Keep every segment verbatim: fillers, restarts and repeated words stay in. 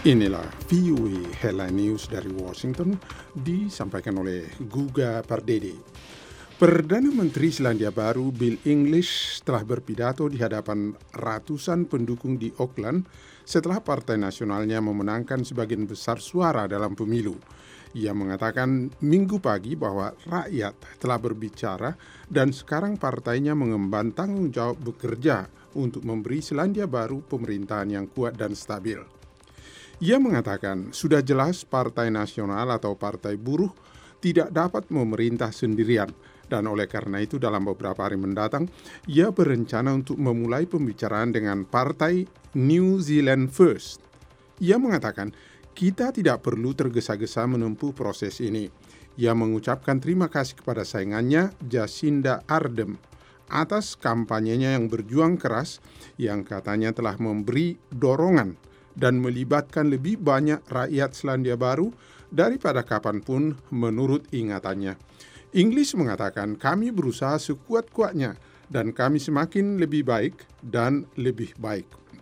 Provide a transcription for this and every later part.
Inilah V O A Headline News dari Washington, disampaikan oleh Guga Pardede. Perdana Menteri Selandia Baru Bill English telah berpidato di hadapan ratusan pendukung di Auckland setelah Partai Nasionalnya memenangkan sebagian besar suara dalam pemilu. Ia mengatakan minggu pagi bahwa rakyat telah berbicara dan sekarang partainya mengemban tanggung jawab bekerja untuk memberi Selandia Baru pemerintahan yang kuat dan stabil. Ia mengatakan sudah jelas Partai Nasional atau Partai Buruh tidak dapat memerintah sendirian dan oleh karena itu dalam beberapa hari mendatang ia berencana untuk memulai pembicaraan dengan Partai New Zealand First. Ia mengatakan kita tidak perlu tergesa-gesa menempuh proses ini. Ia mengucapkan terima kasih kepada saingannya Jacinda Ardern atas kampanyenya yang berjuang keras yang katanya telah memberi dorongan dan melibatkan lebih banyak rakyat Selandia Baru daripada kapanpun menurut ingatannya. English mengatakan kami berusaha sekuat-kuatnya dan kami semakin lebih baik dan lebih baik.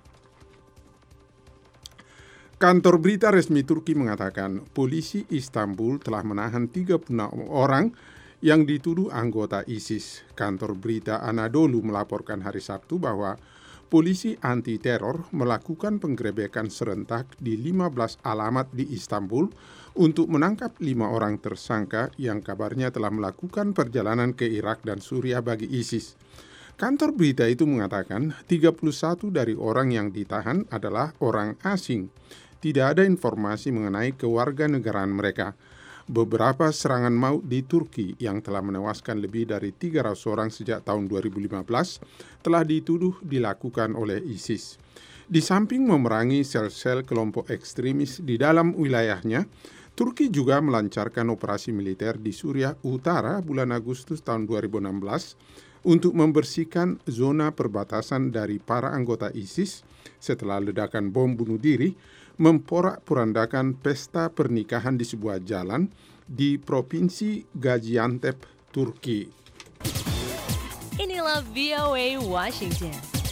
Kantor berita resmi Turki mengatakan polisi Istanbul telah menahan tiga puluh enam orang yang dituduh anggota ISIS. Kantor berita Anadolu melaporkan hari Sabtu bahwa polisi anti-teror melakukan penggerebekan serentak di lima belas alamat di Istanbul untuk menangkap lima orang tersangka yang kabarnya telah melakukan perjalanan ke Irak dan Suriah bagi ISIS. Kantor berita itu mengatakan tiga puluh satu dari orang yang ditahan adalah orang asing. Tidak ada informasi mengenai kewarganegaraan mereka. Beberapa serangan maut di Turki yang telah menewaskan lebih dari tiga ratus orang sejak tahun dua ribu lima belas telah dituduh dilakukan oleh ISIS. Di samping memerangi sel-sel kelompok ekstremis di dalam wilayahnya, Turki juga melancarkan operasi militer di Suriah Utara bulan Agustus tahun dua ribu enam belas untuk membersihkan zona perbatasan dari para anggota ISIS setelah ledakan bom bunuh diri memporak-porandakan pesta pernikahan di sebuah jalan di Provinsi Gaziantep, Turki. Inilah V O A Washington.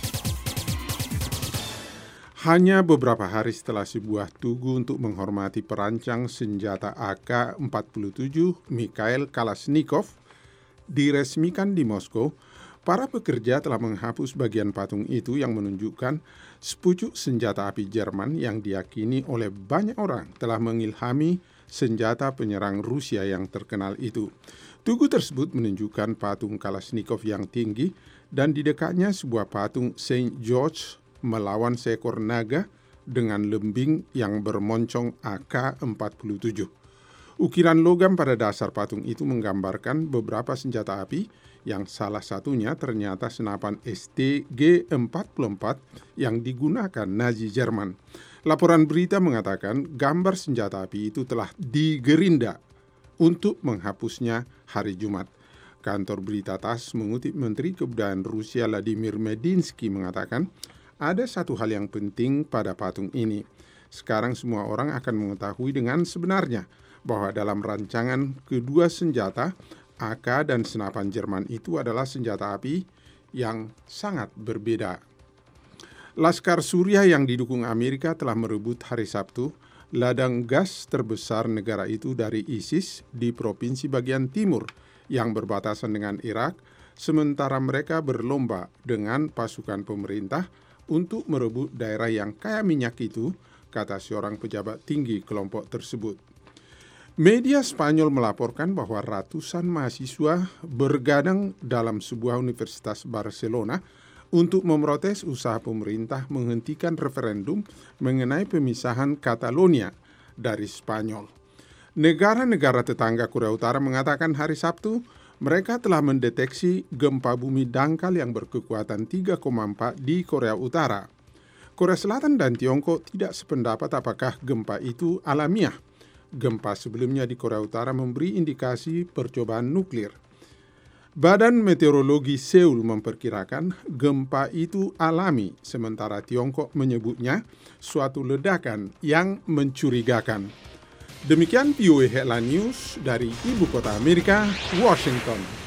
Hanya beberapa hari setelah sebuah tugu untuk menghormati perancang senjata A K empat puluh tujuh Mikhail Kalashnikov diresmikan di Moskow, para pekerja telah menghapus bagian patung itu yang menunjukkan sepucuk senjata api Jerman yang diyakini oleh banyak orang telah mengilhami senjata penyerang Rusia yang terkenal itu. Tugu tersebut menunjukkan patung Kalashnikov yang tinggi dan di dekatnya sebuah patung Saint George melawan seekor naga dengan lembing yang bermoncong A K empat puluh tujuh. Ukiran logam pada dasar patung itu menggambarkan beberapa senjata api yang salah satunya ternyata senapan S T G empat puluh empat yang digunakan Nazi Jerman. Laporan berita mengatakan gambar senjata api itu telah digerinda untuk menghapusnya hari Jumat. Kantor berita TASS mengutip Menteri Kebudayaan Rusia Vladimir Medinsky mengatakan ada satu hal yang penting pada patung ini. Sekarang semua orang akan mengetahui dengan sebenarnya bahwa dalam rancangan kedua senjata A K dan senapan Jerman itu adalah senjata api yang sangat berbeda. Laskar Suriah yang didukung Amerika telah merebut hari Sabtu ladang gas terbesar negara itu dari ISIS di provinsi bagian timur yang berbatasan dengan Irak, sementara mereka berlomba dengan pasukan pemerintah untuk merebut daerah yang kaya minyak itu, kata seorang pejabat tinggi kelompok tersebut. Media Spanyol melaporkan bahwa ratusan mahasiswa bergadang dalam sebuah universitas Barcelona untuk memprotes usaha pemerintah menghentikan referendum mengenai pemisahan Catalonia dari Spanyol. Negara-negara tetangga Korea Utara mengatakan hari Sabtu mereka telah mendeteksi gempa bumi dangkal yang berkekuatan tiga koma empat di Korea Utara. Korea Selatan dan Tiongkok tidak sependapat apakah gempa itu alamiah. Gempa sebelumnya di Korea Utara memberi indikasi percobaan nuklir. Badan Meteorologi Seoul memperkirakan gempa itu alami, sementara Tiongkok menyebutnya suatu ledakan yang mencurigakan. Demikian V O A Headline News dari Ibu Kota Amerika, Washington.